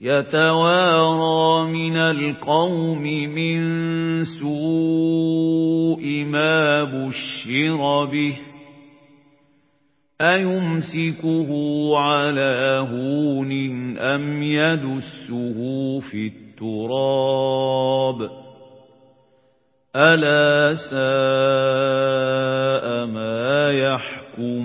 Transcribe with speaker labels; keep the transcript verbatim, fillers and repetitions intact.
Speaker 1: يتوارى من القوم من سوء ما بشر به أيمسكه على هون أم يدسه في التراب ألا ساء ما يحكمون